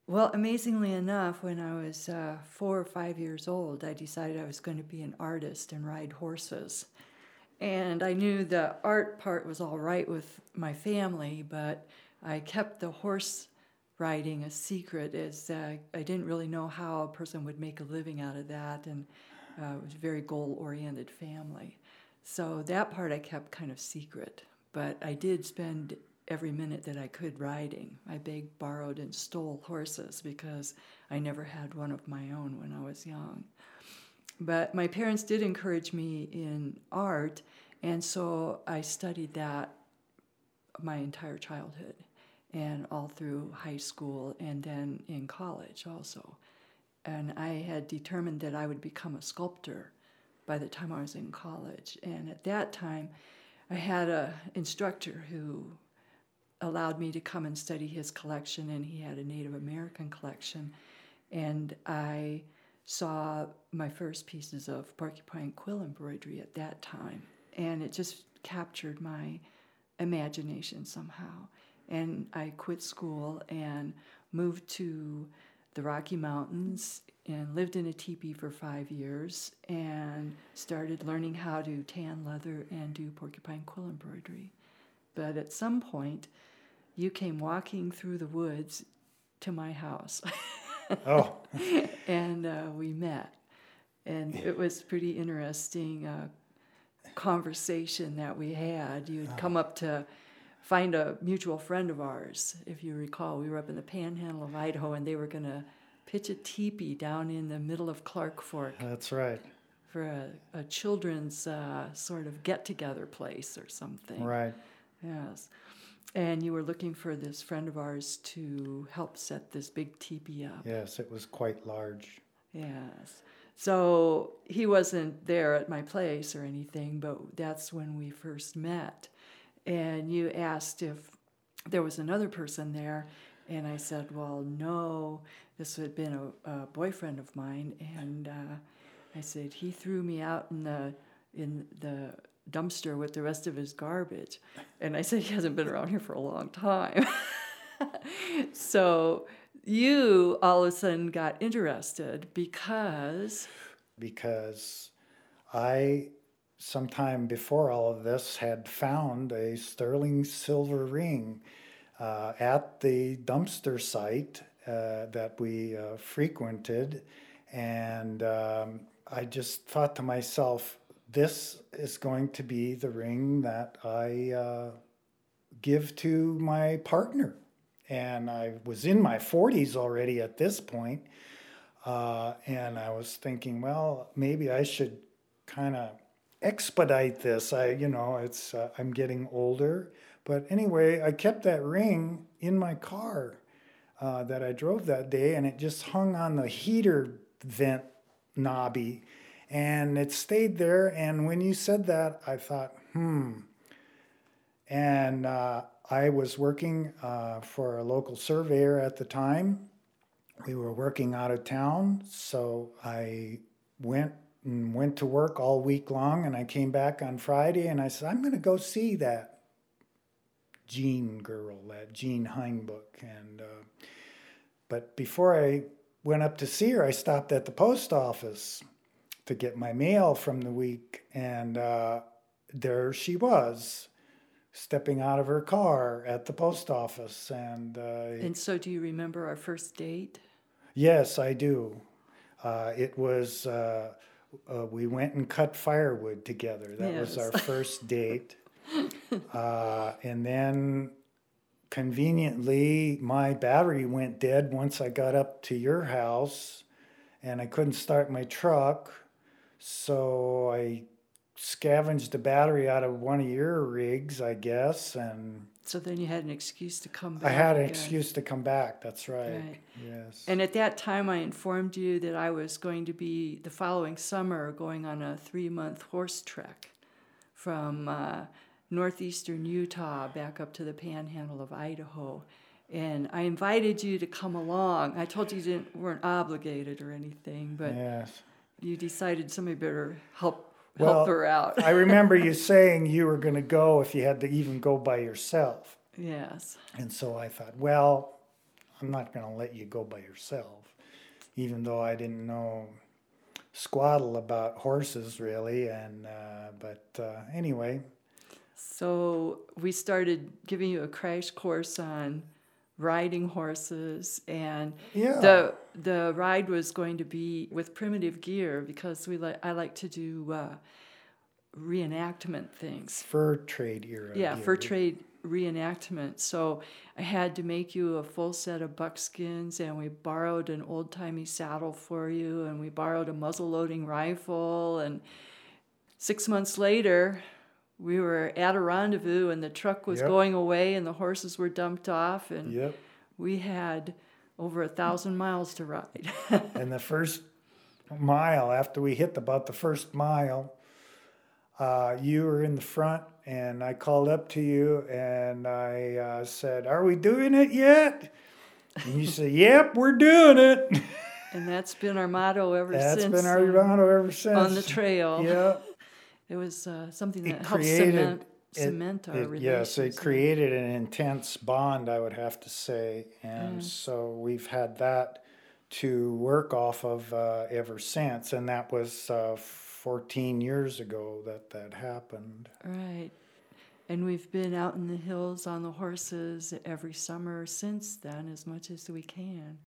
Well, amazingly enough, when I was 4 or 5 years old, I decided I was going to be an artist and ride horses. And I knew the art part was all right with my family, but I kept the horse riding a secret as I didn't really know how a person would make a living out of that, and it was a very goal-oriented family. So that part I kept kind of secret, but I did spend every minute that I could riding. I begged, borrowed, and stole horses because I never had one of my own when I was young. But my parents did encourage me in art, and so I studied that my entire childhood and all through high school and then in college also. And I had determined that I would become a sculptor by the time I was in college. And at that time, I had an instructor who allowed me to come and study his collection, and he had a Native American collection. And I saw my first pieces of porcupine quill embroidery at that time, and it just captured my imagination somehow. And I quit school and moved to the Rocky Mountains and lived in a teepee for 5 years and started learning how to tan leather and do porcupine quill embroidery. But at some point, you came walking through the woods to my house. Oh, And we met. And it was pretty interesting conversation that we had. You had come up to find a mutual friend of ours, if you recall. We were up in the panhandle of Idaho, and they were going to pitch a teepee down in the middle of Clark Fork that's right. for a children's sort of get-together place or something. Right. Yes. And you were looking for this friend of ours to help set this big teepee up. Yes, it was quite large. Yes. So he wasn't there at my place or anything, but that's when we first met. And you asked if there was another person there, and I said, well, no, this had been a boyfriend of mine. And I said, he threw me out in the dumpster with the rest of his garbage. And I said, he hasn't been around here for a long time. So you all of a sudden got interested because I, sometime before all of this, had found a sterling silver ring at the dumpster site that we frequented. And I just thought to myself, this is going to be the ring that I give to my partner. And I was in my 40s already at this point. And I was thinking, well, maybe I should kind of expedite this. I'm getting older. But anyway, I kept that ring in my car that I drove that day, and it just hung on the heater vent knobby. And it stayed there. And when you said that, I thought, And I was working for a local surveyor at the time. We were working out of town, so I went to work all week long, and I came back on Friday, and I said, I'm going to go see that Jean girl, that Jean Heinbuch. But before I went up to see her, I stopped at the post office to get my mail from the week, and there she was, stepping out of her car at the post office. And so do you remember our first date? Yes, I do. It was, we went and cut firewood together. That was our first date. And then conveniently, my battery went dead once I got up to your house, and I couldn't start my truck. So I scavenged the battery out of one of your rigs, I guess, and so then you had an excuse to come back. I had an excuse to come back. That's right. Yes. And at that time, I informed you that I was going to be, the following summer, going on a 3-month horse trek from northeastern Utah back up to the panhandle of Idaho. And I invited you to come along. I told you you weren't obligated or anything, but yes, you decided somebody better help her out. I remember you saying you were going to go if you had to even go by yourself. Yes. And so I thought, well, I'm not going to let you go by yourself, even though I didn't know squaddle about horses really. And but anyway, So we started giving you a crash course on riding horses, and yeah, the ride was going to be with primitive gear because I like to do reenactment things. fur trade era Yeah, gear. fur trade reenactment. So I had to make you a full set of buckskins, and we borrowed an old timey saddle for you, and we borrowed a muzzle loading rifle. And 6 months later, we were at a rendezvous, and the truck was Yep. going away, and the horses were dumped off, and Yep. we had over 1,000 miles to ride. And the first mile, after we hit about the first mile, you were in the front, and I called up to you, and I said, "Are we doing it yet?" And you said, "Yep, we're doing it." And that's been our motto ever That's since. been our motto ever since. On the trail. Yeah. It was something It that helped created cement our relations. Yes, it created an intense bond, I would have to say, and so we've had that to work off of ever since, and that was 14 years ago that happened. Right. And we've been out in the hills on the horses every summer since then as much as we can.